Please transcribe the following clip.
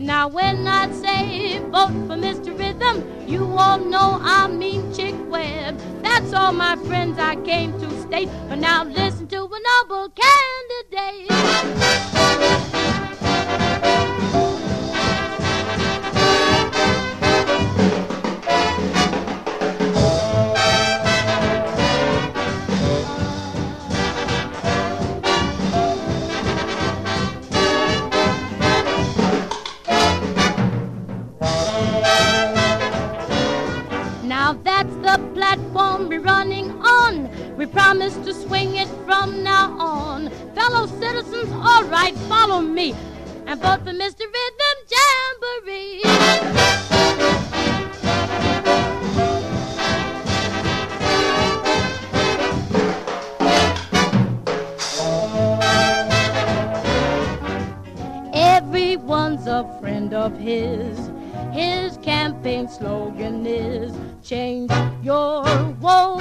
Now when I say vote for Mr. Rhythm, you all know I mean Chick Webb. That's all, my friends, I came to state. But now listen to a noble candidate. Now that's the platform we're running on. We promise to swing it from now on. Fellow citizens, all right, follow me and vote for Mr. Rhythm Jamboree. Everyone's a friend of his. His campaign slogan is change your woe